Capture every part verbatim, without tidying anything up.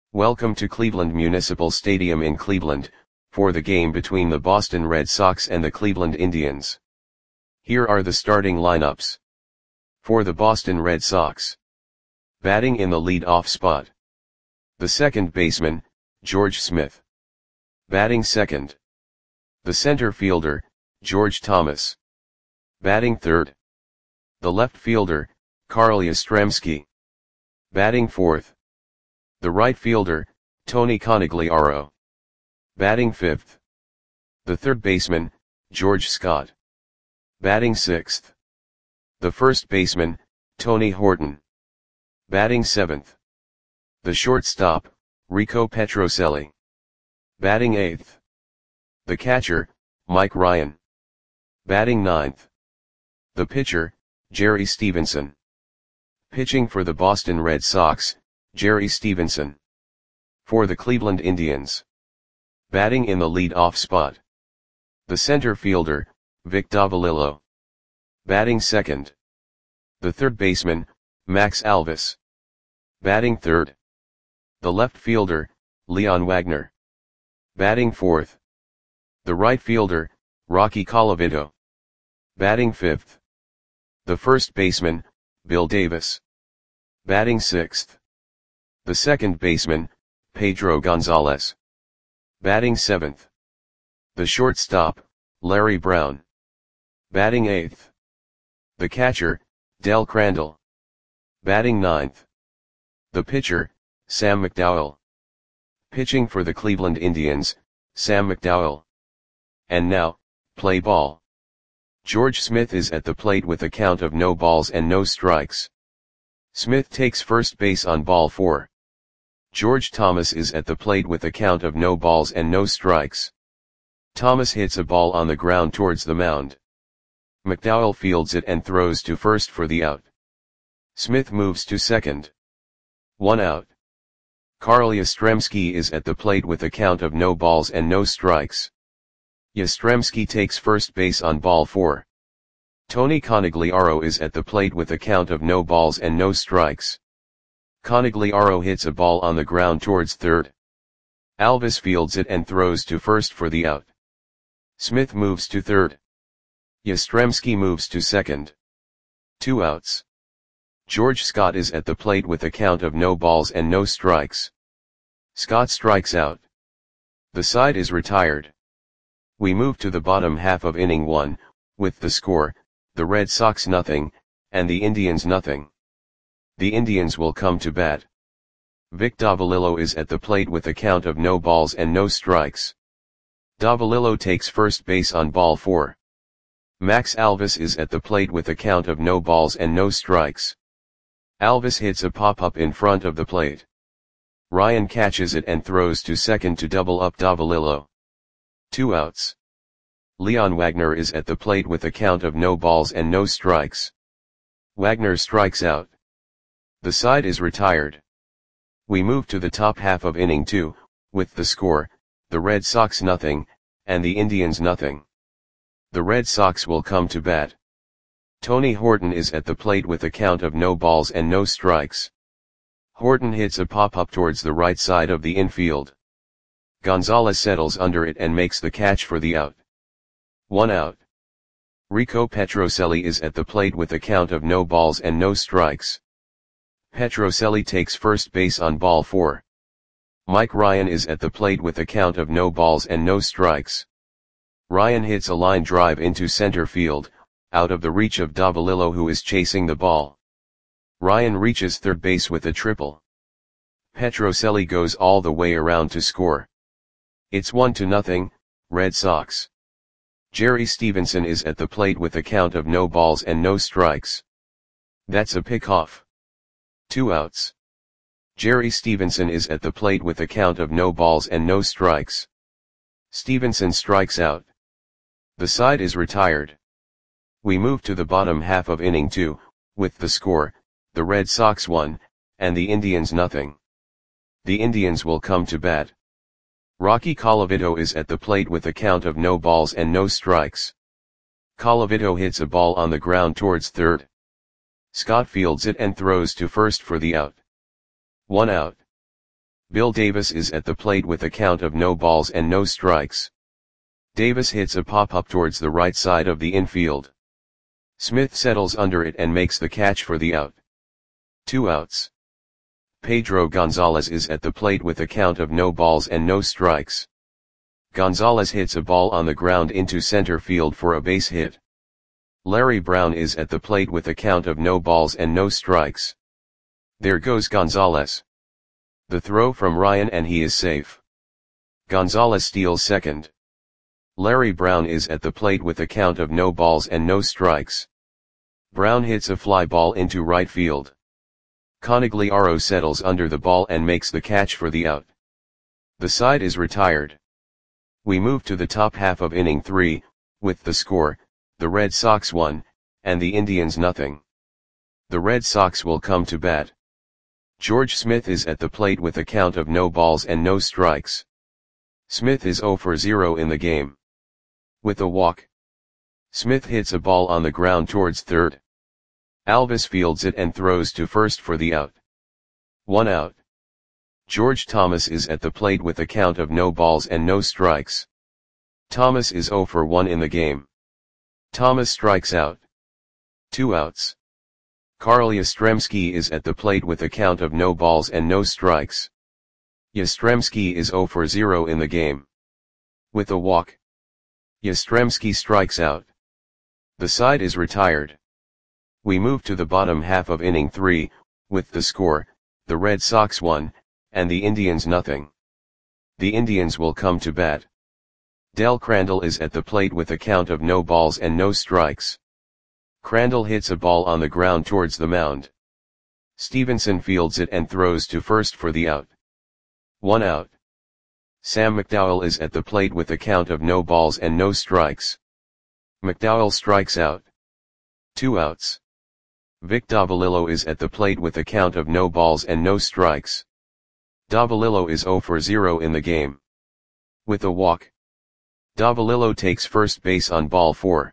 Welcome to Cleveland Municipal Stadium in Cleveland, for the game between the Boston Red Sox and the Cleveland Indians. Here are the starting lineups. For the Boston Red Sox. Batting in the lead-off spot. The second baseman, George Smith. Batting second. The center fielder, George Thomas. Batting third. The left fielder, Carl Yastrzemski. Batting fourth. The right fielder, Tony Conigliaro. Batting fifth. The third baseman, George Scott. Batting sixth. The first baseman, Tony Horton. Batting seventh. The shortstop, Rico Petrocelli. Batting eighth. The catcher, Mike Ryan. Batting ninth. The pitcher, Jerry Stevenson. Pitching for the Boston Red Sox, Jerry Stevenson. For the Cleveland Indians. Batting in the lead-off spot. The center fielder, Vic Davalillo. Batting second. The third baseman, Max Alvis. Batting third. The left fielder, Leon Wagner. Batting fourth. The right fielder, Rocky Colavito. Batting fifth. The first baseman, Bill Davis. Batting sixth. The second baseman, Pedro Gonzalez. Batting seventh. The shortstop, Larry Brown. Batting eighth. The catcher, Del Crandall. Batting ninth. The pitcher, Sam McDowell. Pitching for the Cleveland Indians, Sam McDowell. And now, play ball. George Smith is at the plate with a count of no balls and no strikes. Smith takes first base on ball four. George Thomas is at the plate with a count of no balls and no strikes. Thomas hits a ball on the ground towards the mound. McDowell fields it and throws to first for the out. Smith moves to second. One out. Carl Yastrzemski is at the plate with a count of no balls and no strikes. Yastrzemski takes first base on ball four. Tony Conigliaro is at the plate with a count of no balls and no strikes. Conigliaro hits a ball on the ground towards third. Alvis fields it and throws to first for the out. Smith moves to third. Yastrzemski moves to second. Two outs. George Scott is at the plate with a count of no balls and no strikes. Scott strikes out. The side is retired. We move to the bottom half of inning one, with the score, the Red Sox nothing, and the Indians nothing. The Indians will come to bat. Vic Davalillo is at the plate with a count of no balls and no strikes. Davalillo takes first base on ball four. Max Alvis is at the plate with a count of no balls and no strikes. Alvis hits a pop-up in front of the plate. Ryan catches it and throws to second to double up Davalillo. Two outs. Leon Wagner is at the plate with a count of no balls and no strikes. Wagner strikes out. The side is retired. We move to the top half of inning two, with the score, the Red Sox nothing, and the Indians nothing. The Red Sox will come to bat. Tony Horton is at the plate with a count of no balls and no strikes. Horton hits a pop-up towards the right side of the infield. Gonzalez settles under it and makes the catch for the out. One out. Rico Petrocelli is at the plate with a count of no balls and no strikes. Petrocelli takes first base on ball four. Mike Ryan is at the plate with a count of no balls and no strikes. Ryan hits a line drive into center field, out of the reach of Davalillo, who is chasing the ball. Ryan reaches third base with a triple. Petrocelli goes all the way around to score. It's one to nothing, Red Sox. Jerry Stevenson is at the plate with a count of no balls and no strikes. That's a pickoff. Two outs. Jerry Stevenson is at the plate with a count of no balls and no strikes. Stevenson strikes out. The side is retired. We move to the bottom half of inning two, with the score, the Red Sox one, and the Indians nothing. The Indians will come to bat. Rocky Colavito is at the plate with a count of no balls and no strikes. Colavito hits a ball on the ground towards third. Scott fields it and throws to first for the out. One out. Bill Davis is at the plate with a count of no balls and no strikes. Davis hits a pop-up towards the right side of the infield. Smith settles under it and makes the catch for the out. Two outs. Pedro Gonzalez is at the plate with a count of no balls and no strikes. Gonzalez hits a ball on the ground into center field for a base hit. Larry Brown is at the plate with a count of no balls and no strikes. There goes Gonzalez. The throw from Ryan and he is safe. Gonzalez steals second. Larry Brown is at the plate with a count of no balls and no strikes. Brown hits a fly ball into right field. Conigliaro settles under the ball and makes the catch for the out. The side is retired. We move to the top half of inning three, with the score, the Red Sox one, and the Indians nothing. The Red Sox will come to bat. George Smith is at the plate with a count of no balls and no strikes. Smith is zero for zero in the game. With a walk. Smith hits a ball on the ground towards third. Alvis fields it and throws to first for the out. One out. George Thomas is at the plate with a count of no balls and no strikes. Thomas is zero for one in the game. Thomas strikes out. Two outs. Carl Yastrzemski is at the plate with a count of no balls and no strikes. Yastrzemski is zero for zero in the game. With a walk. Yastrzemski strikes out. The side is retired. We move to the bottom half of inning three, with the score, the Red Sox one, and the Indians nothing. The Indians will come to bat. Del Crandall is at the plate with a count of no balls and no strikes. Crandall hits a ball on the ground towards the mound. Stevenson fields it and throws to first for the out. One out. Sam McDowell is at the plate with a count of no balls and no strikes. McDowell strikes out. Two outs. Vic Davalillo is at the plate with a count of no balls and no strikes. Davalillo is zero for zero in the game. With a walk. Davalillo takes first base on ball four.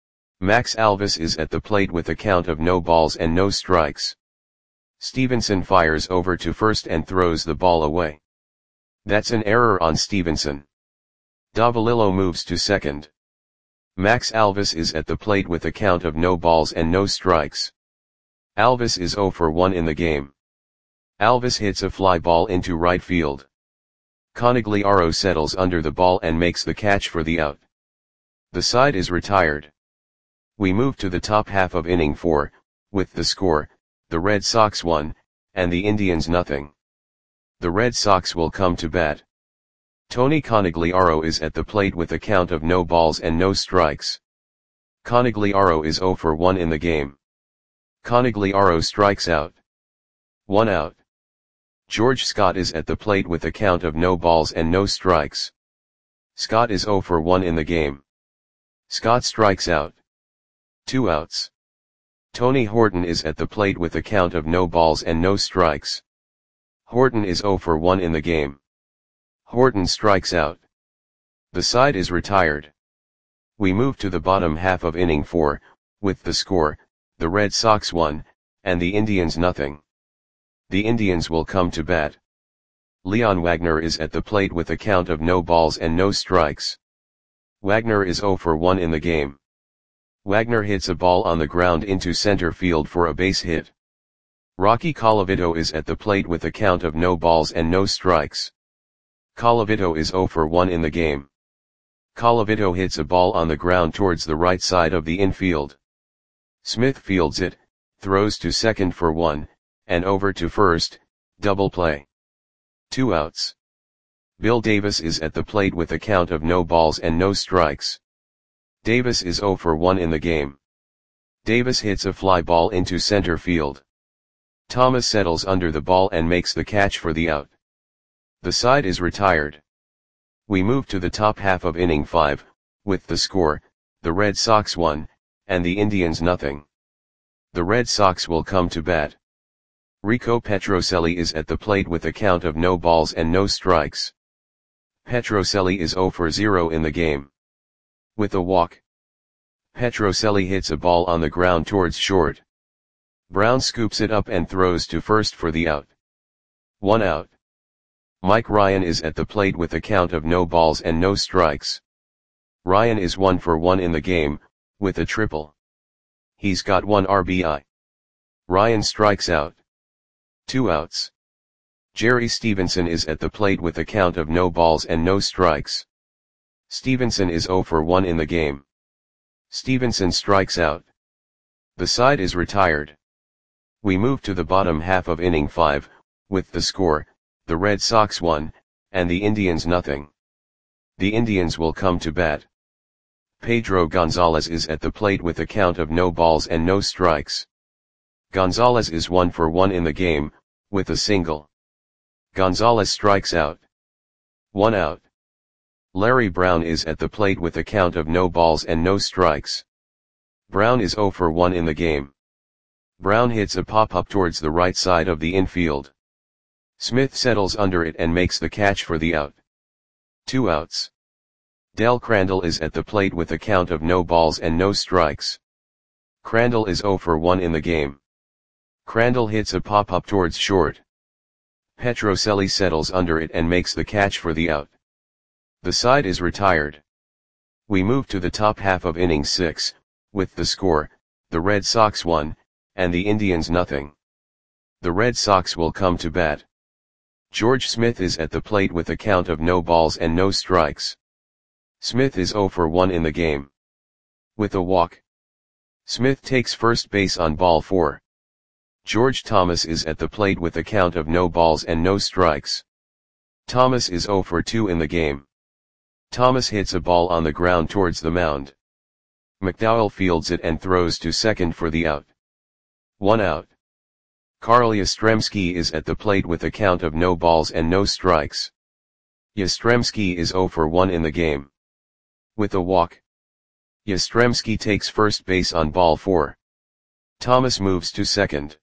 Max Alvis is at the plate with a count of no balls and no strikes. Stevenson fires over to first and throws the ball away. That's an error on Stevenson. Davalillo moves to second. Max Alvis is at the plate with a count of no balls and no strikes. Alvis is zero for one in the game. Alvis hits a fly ball into right field. Conigliaro settles under the ball and makes the catch for the out. The side is retired. We move to the top half of inning four, with the score, the Red Sox one, and the Indians nothing. The Red Sox will come to bat. Tony Conigliaro is at the plate with a count of no balls and no strikes. Conigliaro is zero for one in the game. Conigliaro strikes out. One out. George Scott is at the plate with a count of no balls and no strikes. Scott is zero for one in the game. Scott strikes out. Two outs. Tony Horton is at the plate with a count of no balls and no strikes. Horton is zero for one in the game. Horton strikes out. The side is retired. We move to the bottom half of inning four, with the score, the Red Sox one, and the Indians nothing. The Indians will come to bat. Leon Wagner is at the plate with a count of no balls and no strikes. Wagner is zero for one in the game. Wagner hits a ball on the ground into center field for a base hit. Rocky Colavito is at the plate with a count of no balls and no strikes. Colavito is zero for one in the game. Colavito hits a ball on the ground towards the right side of the infield. Smith fields it, throws to second for one, and over to first, double play. Two outs. Bill Davis is at the plate with a count of no balls and no strikes. Davis is zero for one in the game. Davis hits a fly ball into center field. Thomas settles under the ball and makes the catch for the out. The side is retired. We move to the top half of inning five, with the score, the Red Sox one, and the Indians nothing. The Red Sox will come to bat. Rico Petrocelli is at the plate with a count of no balls and no strikes. Petrocelli is zero for zero in the game. With a walk. Petrocelli hits a ball on the ground towards short. Brown scoops it up and throws to first for the out. One out. Mike Ryan is at the plate with a count of no balls and no strikes. Ryan is one for one in the game, with a triple. He's got one R B I. Ryan strikes out. Two outs. Jerry Stevenson is at the plate with a count of no balls and no strikes. Stevenson is zero for one in the game. Stevenson strikes out. The side is retired. We move to the bottom half of inning five, with the score, the Red Sox one, and the Indians nothing. The Indians will come to bat. Pedro Gonzalez is at the plate with a count of no balls and no strikes. Gonzalez is one for one in the game, with a single. Gonzalez strikes out. One out. Larry Brown is at the plate with a count of no balls and no strikes. Brown is zero for one in the game. Brown hits a pop-up towards the right side of the infield. Smith settles under it and makes the catch for the out. Two outs. Del Crandall is at the plate with a count of no balls and no strikes. Crandall is zero for one in the game. Crandall hits a pop-up towards short. Petrocelli settles under it and makes the catch for the out. The side is retired. We move to the top half of inning six, with the score, the Red Sox one, and the Indians nothing. The Red Sox will come to bat. George Smith is at the plate with a count of no balls and no strikes. Smith is zero for one in the game. With a walk. Smith takes first base on ball four. George Thomas is at the plate with a count of no balls and no strikes. Thomas is zero for two in the game. Thomas hits a ball on the ground towards the mound. McDowell fields it and throws to second for the out. One out. Carl Yastrzemski is at the plate with a count of no balls and no strikes. Yastrzemski is zero for one in the game. With a walk. Yastrzemski takes first base on ball four. Thomas moves to second.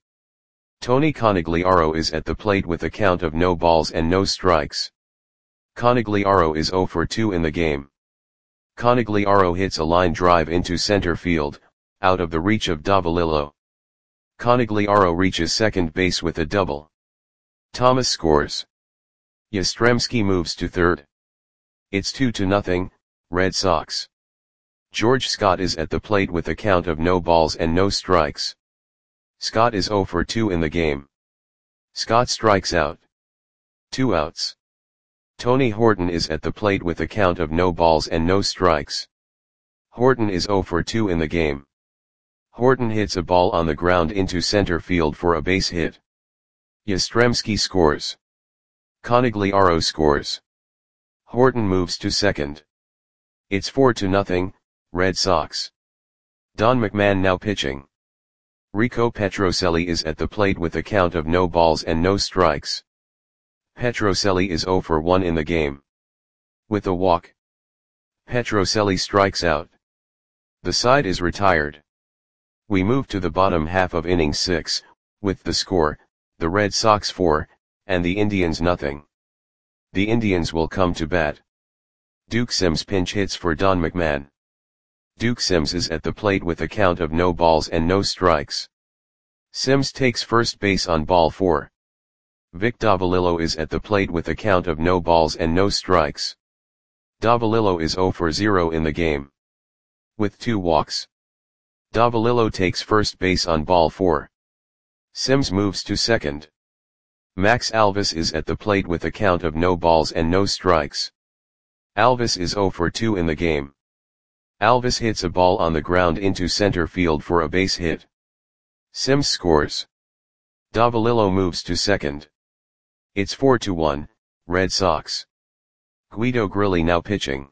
Tony Conigliaro is at the plate with a count of no balls and no strikes. Conigliaro is zero for two in the game. Conigliaro hits a line drive into center field, out of the reach of Davalillo. Conigliaro reaches second base with a double. Thomas scores. Yastrzemski moves to third. It's two to nothing, Red Sox. George Scott is at the plate with a count of no balls and no strikes. Scott is zero for two in the game. Scott strikes out. Two outs. Tony Horton is at the plate with a count of no balls and no strikes. Horton is zero for two in the game. Horton hits a ball on the ground into center field for a base hit. Yastrzemski scores. Conigliaro scores. Horton moves to second. It's four to nothing, Red Sox. Don McMahon now pitching. Rico Petrocelli is at the plate with a count of no balls and no strikes. Petrocelli is zero for one in the game. With a walk. Petrocelli strikes out. The side is retired. We move to the bottom half of inning six, with the score, the Red Sox four, and the Indians nothing. The Indians will come to bat. Duke Sims pinch hits for Don McMahon. Duke Sims is at the plate with a count of no balls and no strikes. Sims takes first base on ball four. Vic Davalillo is at the plate with a count of no balls and no strikes. Davalillo is zero for zero in the game. With two walks. Davalillo takes first base on ball four. Sims moves to second. Max Alvis is at the plate with a count of no balls and no strikes. Alvis is zero for two in the game. Alvis hits a ball on the ground into center field for a base hit. Sims scores. Davalillo moves to second. It's four to one, Red Sox. Guido Grilli now pitching.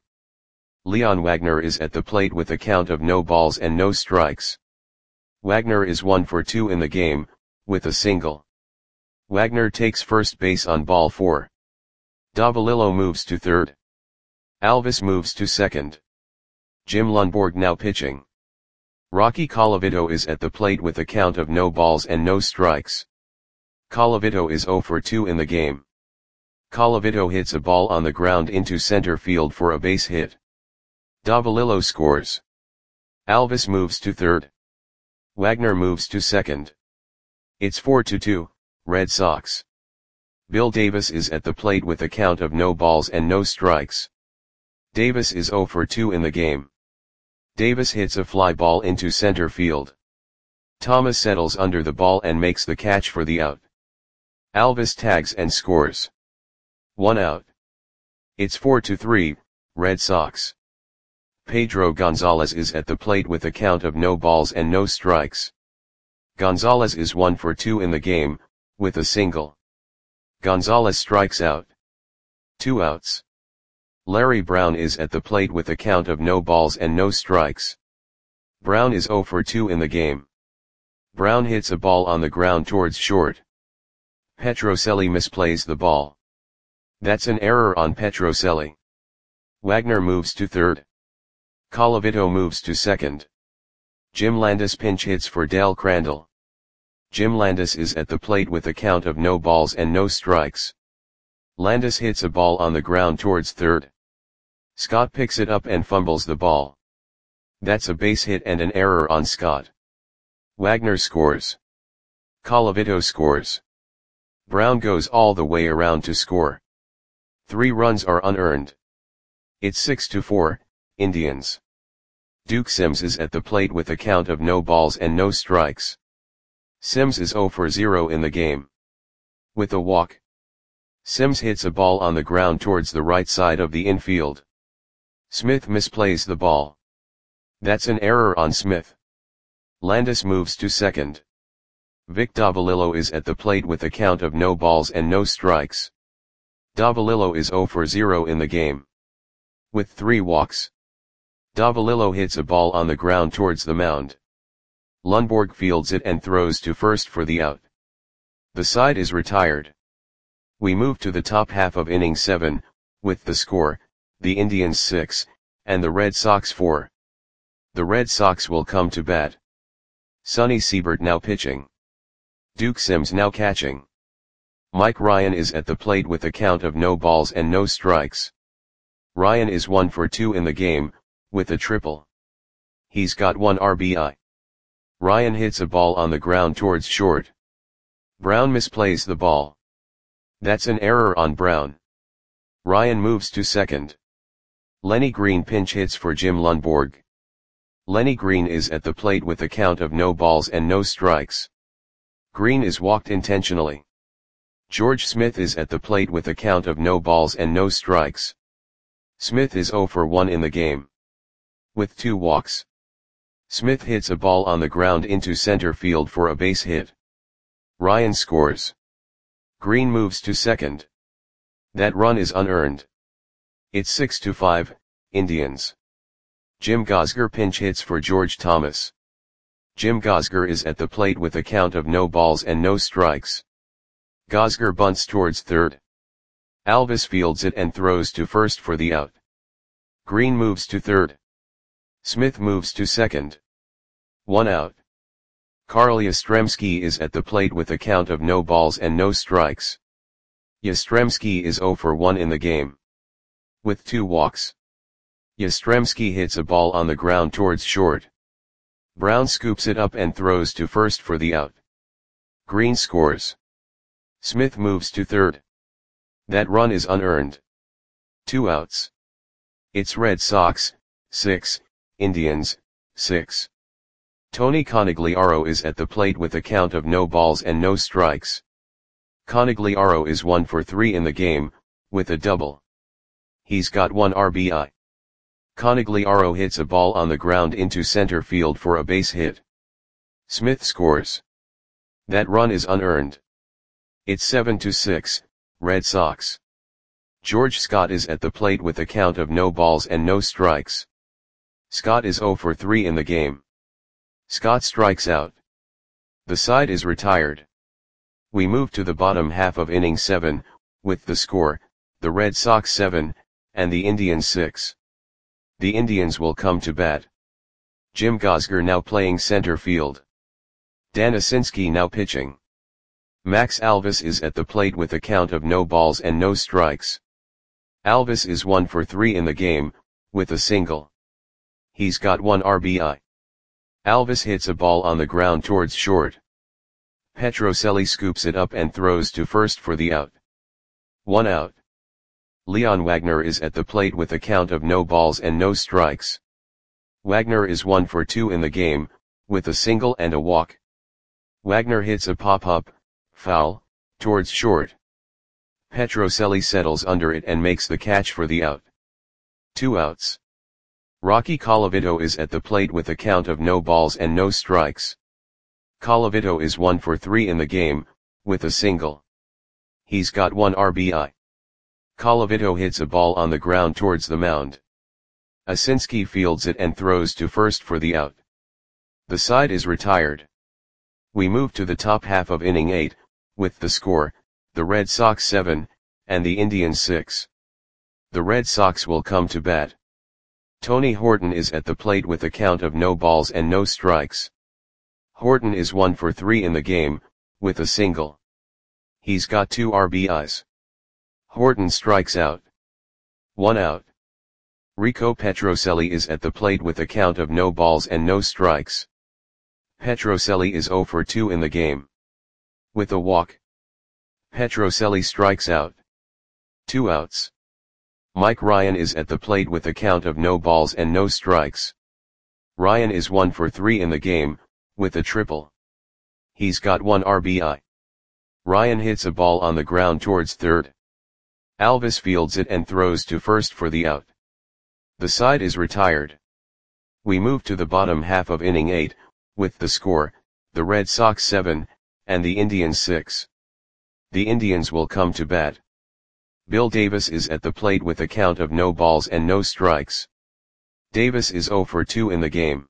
Leon Wagner is at the plate with a count of no balls and no strikes. Wagner is one for two in the game, with a single. Wagner takes first base on ball four. Davalillo moves to third. Alvis moves to second. Jim Lundborg now pitching. Rocky Colavito is at the plate with a count of no balls and no strikes. Colavito is zero for two in the game. Colavito hits a ball on the ground into center field for a base hit. Davalillo scores. Alvis moves to third. Wagner moves to second. It's four to two, Red Sox. Bill Davis is at the plate with a count of no balls and no strikes. Davis is zero for two in the game. Davis hits a fly ball into center field. Thomas settles under the ball and makes the catch for the out. Alvis tags and scores. One out. It's four to three, Red Sox. Pedro Gonzalez is at the plate with a count of no balls and no strikes. Gonzalez is one for two in the game, with a single. Gonzalez strikes out. Two outs. Larry Brown is at the plate with a count of no balls and no strikes. Brown is zero for two in the game. Brown hits a ball on the ground towards short. Petrocelli misplays the ball. That's an error on Petrocelli. Wagner moves to third. Colavito moves to second. Jim Landis pinch hits for Dale Crandall. Jim Landis is at the plate with a count of no balls and no strikes. Landis hits a ball on the ground towards third. Scott picks it up and fumbles the ball. That's a base hit and an error on Scott. Wagner scores. Colavito scores. Brown goes all the way around to score. Three runs are unearned. It's six to four, Indians. Duke Sims is at the plate with a count of no balls and no strikes. Sims is zero for zero in the game. With a walk. Sims hits a ball on the ground towards the right side of the infield. Smith misplays the ball. That's an error on Smith. Landis moves to second. Vic Davalillo is at the plate with a count of no balls and no strikes. Davalillo is zero for zero in the game. With three walks. Davalillo hits a ball on the ground towards the mound. Lundborg fields it and throws to first for the out. The side is retired. We move to the top half of inning seven, with the score, the Indians six, and the Red Sox four. The Red Sox will come to bat. Sonny Siebert now pitching. Duke Sims now catching. Mike Ryan is at the plate with a count of no balls and no strikes. Ryan is one for two in the game, with a triple. He's got one R B I. Ryan hits a ball on the ground towards short. Brown misplays the ball. That's an error on Brown. Ryan moves to second. Lenny Green pinch hits for Jim Lundborg. Lenny Green is at the plate with a count of no balls and no strikes. Green is walked intentionally. George Smith is at the plate with a count of no balls and no strikes. Smith is zero for one in the game. With two walks. Smith hits a ball on the ground into center field for a base hit. Ryan scores. Green moves to second. That run is unearned. It's six to five, Indians. Jim Gosger pinch hits for George Thomas. Jim Gosger is at the plate with a count of no balls and no strikes. Gosger bunts towards third. Alvis fields it and throws to first for the out. Green moves to third. Smith moves to second. One out. Carl Yastrzemski is at the plate with a count of no balls and no strikes. Yastrzemski is zero for one in the game. With two walks. Yastrzemski hits a ball on the ground towards short. Brown scoops it up and throws to first for the out. Green scores. Smith moves to third. That run is unearned. Two outs. It's Red Sox, six, Indians, six. Tony Conigliaro is at the plate with a count of no balls and no strikes. Conigliaro is one for three in the game, with a double. He's got one R B I. Conigliaro hits a ball on the ground into center field for a base hit. Smith scores. That run is unearned. It's seven to six, Red Sox. George Scott is at the plate with a count of no balls and no strikes. Scott is zero for three in the game. Scott strikes out. The side is retired. We move to the bottom half of inning seven, with the score, the Red Sox seven, and the Indians six. The Indians will come to bat. Jim Gosger now playing center field. Dan Asinski now pitching. Max Alvis is at the plate with a count of no balls and no strikes. Alvis is one for three in the game, with a single. He's got one R B I. Alvis hits a ball on the ground towards short. Petrocelli scoops it up and throws to first for the out. One out. Leon Wagner is at the plate with a count of no balls and no strikes. Wagner is one for two in the game, with a single and a walk. Wagner hits a pop-up, foul, towards short. Petrocelli settles under it and makes the catch for the out. Two outs. Rocky Colavito is at the plate with a count of no balls and no strikes. Colavito is one for three in the game, with a single. He's got one R B I. Colavito hits a ball on the ground towards the mound. Asinski fields it and throws to first for the out. The side is retired. We move to the top half of inning eight, with the score, the Red Sox seven, and the Indians six. The Red Sox will come to bat. Tony Horton is at the plate with a count of no balls and no strikes. Horton is one for three in the game, with a single. He's got two R B Is. Horton strikes out. One out. Rico Petrocelli is at the plate with a count of no balls and no strikes. Petrocelli is zero for two in the game. With a walk. Petrocelli strikes out. Two outs. Mike Ryan is at the plate with a count of no balls and no strikes. Ryan is one for three in the game, with a triple. He's got one R B I. Ryan hits a ball on the ground towards third. Alvis fields it and throws to first for the out. The side is retired. We move to the bottom half of inning eight, with the score, the Red Sox seven, and the Indians six. The Indians will come to bat. Bill Davis is at the plate with a count of no balls and no strikes. Davis is zero for two in the game.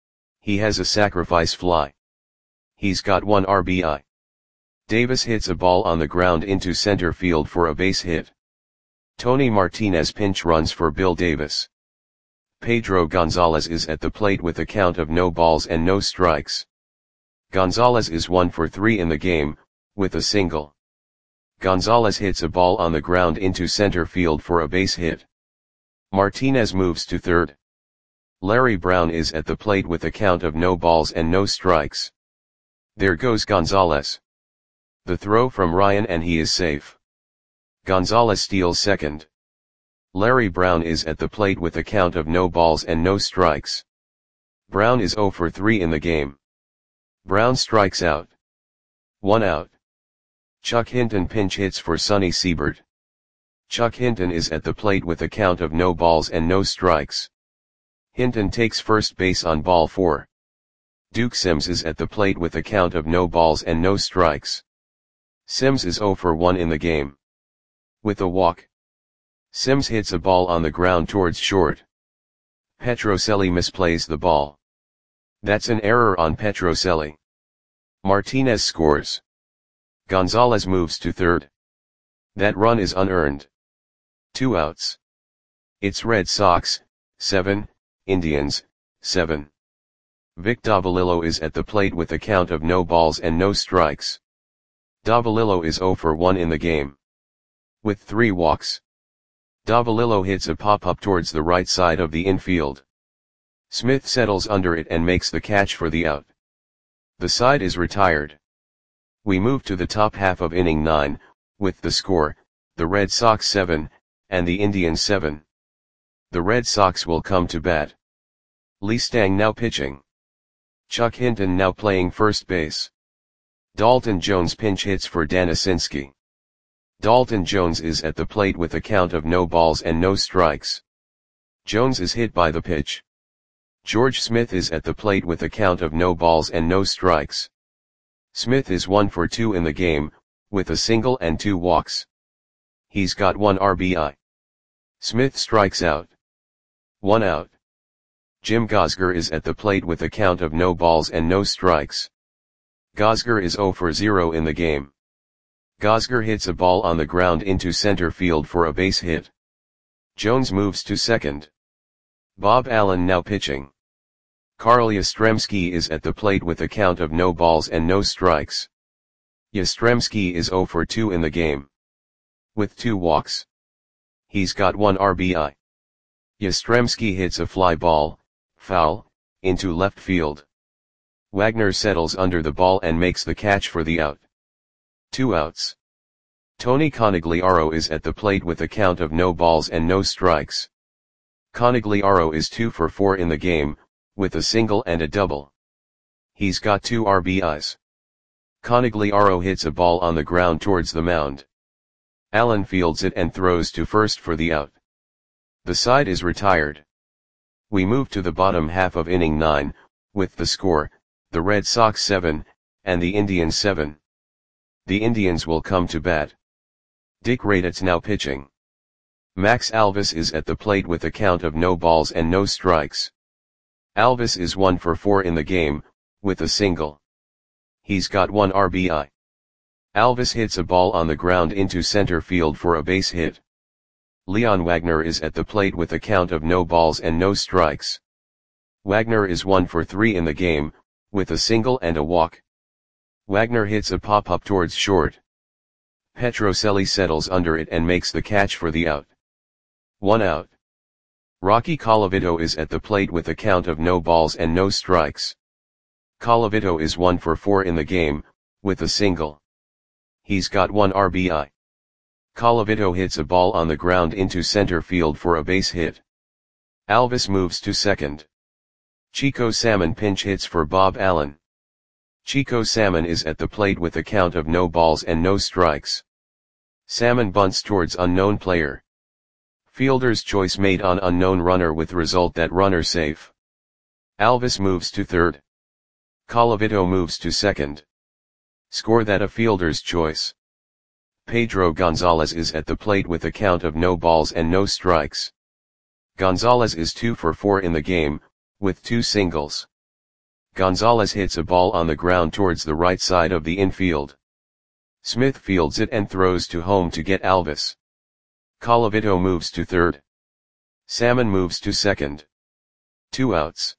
He has a sacrifice fly. He's got one R B I. Davis hits a ball on the ground into center field for a base hit. Tony Martinez pinch runs for Bill Davis. Pedro Gonzalez is at the plate with a count of no balls and no strikes. Gonzalez is one for three in the game, with a single. Gonzalez hits a ball on the ground into center field for a base hit. Martinez moves to third. Larry Brown is at the plate with a count of no balls and no strikes. There goes Gonzalez. The throw from Ryan and he is safe. Gonzalez steals second. Larry Brown is at the plate with a count of no balls and no strikes. Brown is zero for three in the game. Brown strikes out. One out. Chuck Hinton pinch hits for Sonny Siebert. Chuck Hinton is at the plate with a count of no balls and no strikes. Hinton takes first base on ball four. Duke Sims is at the plate with a count of no balls and no strikes. Sims is zero for one in the game. With a walk. Sims hits a ball on the ground towards short. Petrocelli misplays the ball. That's an error on Petrocelli. Martinez scores. Gonzalez moves to third. That run is unearned. Two outs. It's Red Sox, seven, Indians, seven. Vic Davalillo is at the plate with a count of no balls and no strikes. Davalillo is zero for one in the game. With three walks. Davalillo hits a pop-up towards the right side of the infield. Smith settles under it and makes the catch for the out. The side is retired. We move to the top half of inning nine, with the score, the Red Sox seven, and the Indians seven. The Red Sox will come to bat. Lee Stang now pitching. Chuck Hinton now playing first base. Dalton Jones pinch hits for Dan Asinski. Dalton Jones is at the plate with a count of no balls and no strikes. Jones is hit by the pitch. George Smith is at the plate with a count of no balls and no strikes. Smith is one for two in the game, with a single and two walks. He's got one R B I. Smith strikes out. One out. Jim Gosger is at the plate with a count of no balls and no strikes. Gosger is zero for zero in the game. Gosger hits a ball on the ground into center field for a base hit. Jones moves to second. Bob Allen now pitching. Carl Yastrzemski is at the plate with a count of no balls and no strikes. Yastrzemski is zero for two in the game. With two walks. He's got one R B I. Yastrzemski hits a fly ball, foul, into left field. Wagner settles under the ball and makes the catch for the out. Two outs. Tony Conigliaro is at the plate with a count of no balls and no strikes. Conigliaro is two for four in the game, with a single and a double. He's got two R B Is. Conigliaro hits a ball on the ground towards the mound. Allen fields it and throws to first for the out. The side is retired. We move to the bottom half of inning nine, with the score, the Red Sox seven, and the Indians seven. The Indians will come to bat. Dick Raditz now pitching. Max Alvis is at the plate with a count of no balls and no strikes. Alvis is one for four in the game, with a single. He's got one R B I. Alvis hits a ball on the ground into center field for a base hit. Leon Wagner is at the plate with a count of no balls and no strikes. Wagner is one for three in the game, with a single and a walk. Wagner hits a pop-up towards short. Petrocelli settles under it and makes the catch for the out. One out. Rocky Colavito is at the plate with a count of no balls and no strikes. Colavito is one for four in the game, with a single. He's got one R B I. Colavito hits a ball on the ground into center field for a base hit. Alvis moves to second. Chico Salmon pinch hits for Bob Allen. Chico Salmon is at the plate with a count of no balls and no strikes. Salmon bunts towards unknown player. Fielder's choice made on unknown runner with result that runner safe. Alvis moves to third. Colavito moves to second. Score that a fielder's choice. Pedro Gonzalez is at the plate with a count of no balls and no strikes. Gonzalez is two for four in the game, with two singles. Gonzalez hits a ball on the ground towards the right side of the infield. Smith fields it and throws to home to get Alvis. Colavito moves to third. Salmon moves to second. Two outs.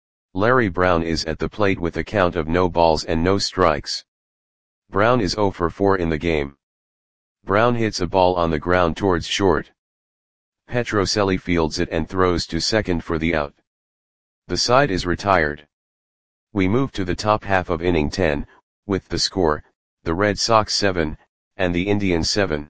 Larry Brown is at the plate with a count of no balls and no strikes. Brown is zero for four in the game. Brown hits a ball on the ground towards short. Petrocelli fields it and throws to second for the out. The side is retired. We move to the top half of inning ten, with the score, the Red Sox seven, and the Indians seven.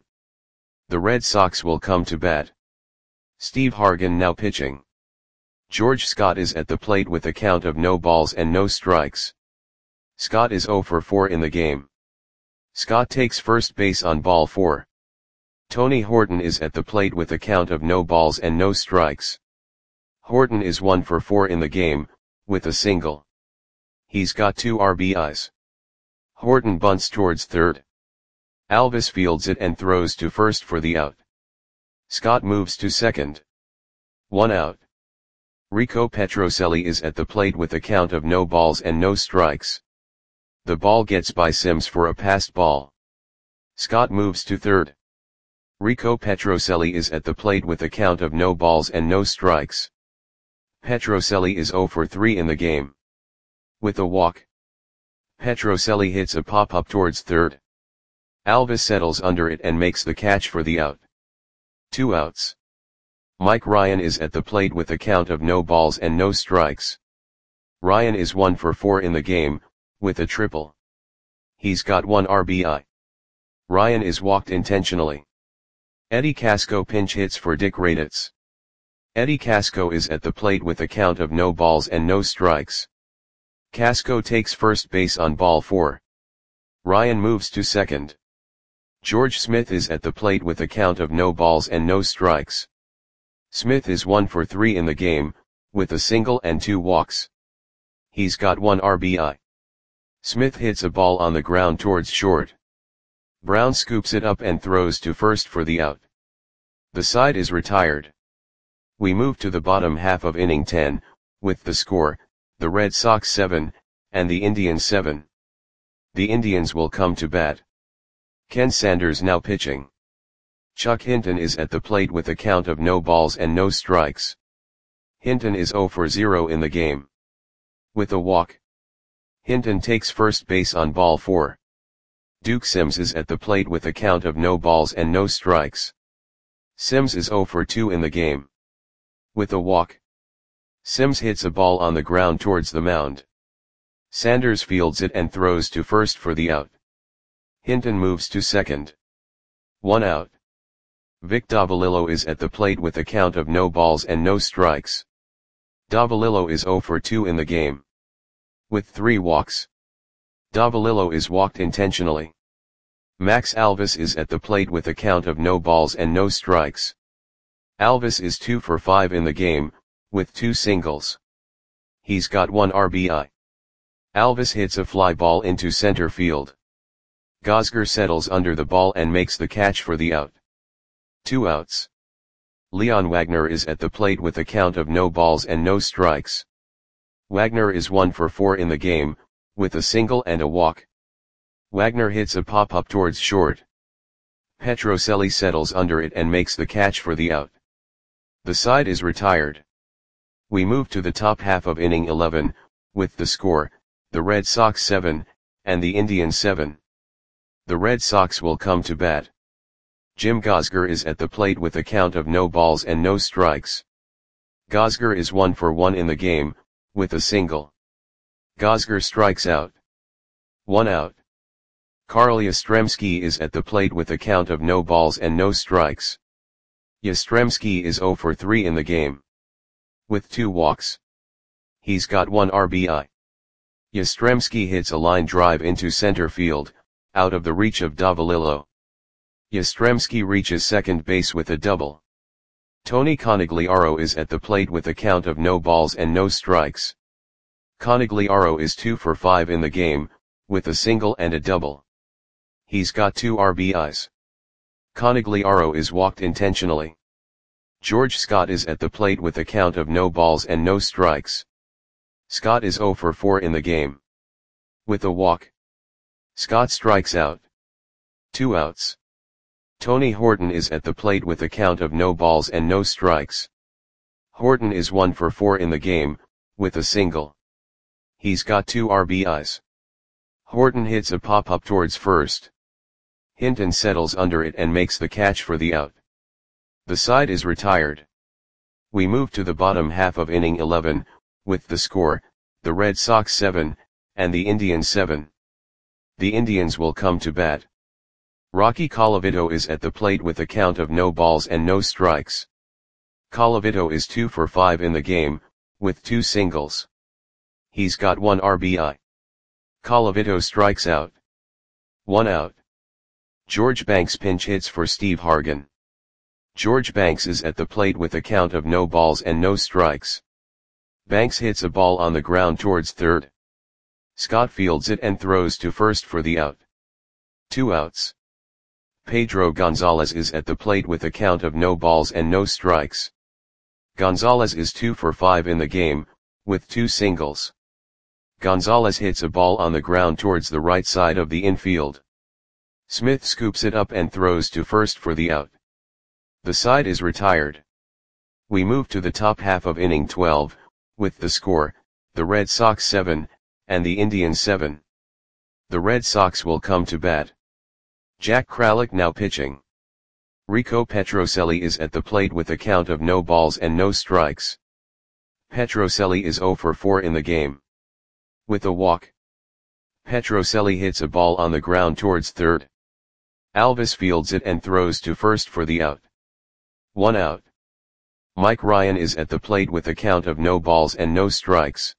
The Red Sox will come to bat. Steve Hargan now pitching. George Scott is at the plate with a count of no balls and no strikes. Scott is zero for four in the game. Scott takes first base on ball four. Tony Horton is at the plate with a count of no balls and no strikes. Horton is one for four in the game, with a single. He's got two R B Is. Horton bunts towards third. Alvis fields it and throws to first for the out. Scott moves to second. One out. Rico Petrocelli is at the plate with a count of no balls and no strikes. The ball gets by Sims for a passed ball. Scott moves to third. Rico Petrocelli is at the plate with a count of no balls and no strikes. Petrocelli is zero for three in the game. With a walk. Petrocelli hits a pop-up towards third. Alvis settles under it and makes the catch for the out. Two outs. Mike Ryan is at the plate with a count of no balls and no strikes. Ryan is one for four in the game, with a triple. He's got one R B I. Ryan is walked intentionally. Eddie Casco pinch hits for Dick Raditz. Eddie Casco is at the plate with a count of no balls and no strikes. Casco takes first base on ball four. Ryan moves to second. George Smith is at the plate with a count of no balls and no strikes. Smith is one for three in the game, with a single and two walks. He's got one R B I. Smith hits a ball on the ground towards short. Brown scoops it up and throws to first for the out. The side is retired. We move to the bottom half of inning ten, with the score, the Red Sox seven, and the Indians seven. The Indians will come to bat. Ken Sanders now pitching. Chuck Hinton is at the plate with a count of no balls and no strikes. Hinton is zero for zero in the game. With a walk. Hinton takes first base on ball four. Duke Sims is at the plate with a count of no balls and no strikes. Sims is zero for two in the game. With a walk. Sims hits a ball on the ground towards the mound. Sanders fields it and throws to first for the out. Hinton moves to second. one out. Vic Davalillo is at the plate with a count of no balls and no strikes. Davalillo is zero for two in the game. With three walks. Davalillo is walked intentionally. Max Alvis is at the plate with a count of no balls and no strikes. Alvis is two for five in the game, with two singles. He's got one R B I. Alvis hits a fly ball into center field. Gosger settles under the ball and makes the catch for the out. Two outs. Leon Wagner is at the plate with a count of no balls and no strikes. Wagner is one for four in the game, with a single and a walk. Wagner hits a pop-up towards short. Petrocelli settles under it and makes the catch for the out. The side is retired. We move to the top half of inning eleven, with the score, the Red Sox seven, and the Indians seven. The Red Sox will come to bat. Jim Gosger is at the plate with a count of no balls and no strikes. Gosger is one for one in the game, with a single. Gosger strikes out. One out. Carl Yastrzemski is at the plate with a count of no balls and no strikes. Yastrzemski is zero for three in the game. With two walks. He's got one R B I. Yastrzemski hits a line drive into center field, out of the reach of Davalillo. Yastrzemski reaches second base with a double. Tony Conigliaro is at the plate with a count of no balls and no strikes. Conigliaro is two for five in the game, with a single and a double. He's got two R B Is. Conigliaro is walked intentionally. George Scott is at the plate with a count of no balls and no strikes. Scott is zero for four in the game. With a walk. Scott strikes out. Two outs. Tony Horton is at the plate with a count of no balls and no strikes. Horton is one for four in the game, with a single. He's got two R B Is. Horton hits a pop-up towards first. Hinton settles under it and makes the catch for the out. The side is retired. We move to the bottom half of inning eleven, with the score, the Red Sox seven, and the Indians seven. The Indians will come to bat. Rocky Colavito is at the plate with a count of no balls and no strikes. Colavito is two for five in the game, with two singles. He's got one R B I. Colavito strikes out. One out. George Banks pinch hits for Steve Hargan. George Banks is at the plate with a count of no balls and no strikes. Banks hits a ball on the ground towards third. Scott fields it and throws to first for the out. Two outs. Pedro Gonzalez is at the plate with a count of no balls and no strikes. Gonzalez is two for five in the game, with two singles. Gonzalez hits a ball on the ground towards the right side of the infield. Smith scoops it up and throws to first for the out. The side is retired. We move to the top half of inning twelve, with the score, the Red Sox seven, and the Indians seven. The Red Sox will come to bat. Jack Kralik now pitching. Rico Petrocelli is at the plate with a count of no balls and no strikes. Petrocelli is zero for four in the game. With a walk. Petrocelli hits a ball on the ground towards third. Alvis fields it and throws to first for the out. One out. Mike Ryan is at the plate with a count of no balls and no strikes.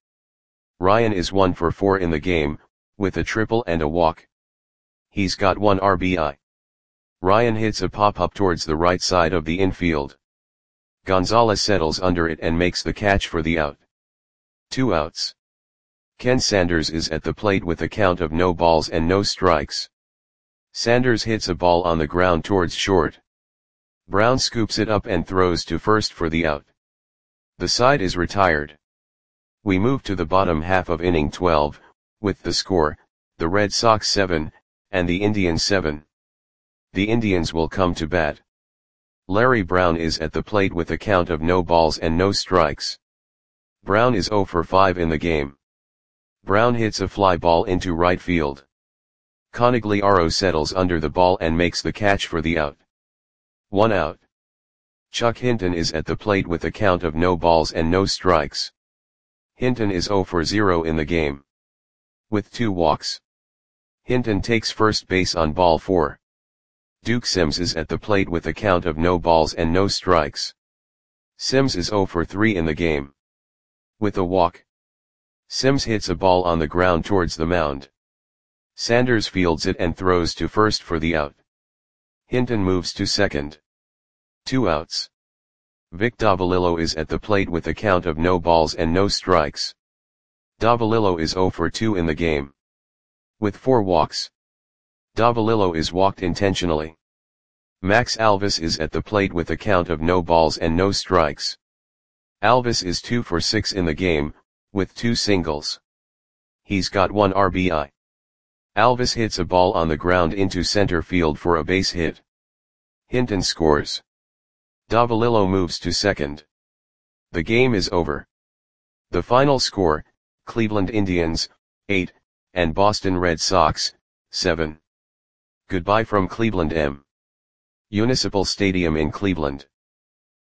Ryan is one for four in the game, with a triple and a walk. He's got one R B I. Ryan hits a pop-up towards the right side of the infield. Gonzalez settles under it and makes the catch for the out. Two outs. Ken Sanders is at the plate with a count of no balls and no strikes. Sanders hits a ball on the ground towards short. Brown scoops it up and throws to first for the out. The side is retired. We move to the bottom half of inning twelve, with the score, the Red Sox seven, and the Indians seven. The Indians will come to bat. Larry Brown is at the plate with a count of no balls and no strikes. Brown is zero for five in the game. Brown hits a fly ball into right field. Conigliaro settles under the ball and makes the catch for the out. One out. Chuck Hinton is at the plate with a count of no balls and no strikes. Hinton is zero for zero in the game. With two walks. Hinton takes first base on ball four. Duke Sims is at the plate with a count of no balls and no strikes. Sims is zero for three in the game. With a walk, Sims hits a ball on the ground towards the mound. Sanders fields it and throws to first for the out. Hinton moves to second. Two outs. Vic Davalillo is at the plate with a count of no balls and no strikes. Davalillo is zero for two in the game. With four walks, Davalillo is walked intentionally. Max Alvis is at the plate with a count of no balls and no strikes. Alvis is two for six in the game, with two singles. He's got one R B I. Alvis hits a ball on the ground into center field for a base hit. Hinton scores. Davalillo moves to second. The game is over. The final score, Cleveland Indians, eight, and Boston Red Sox, seven. Goodbye from Cleveland M. Municipal Stadium in Cleveland.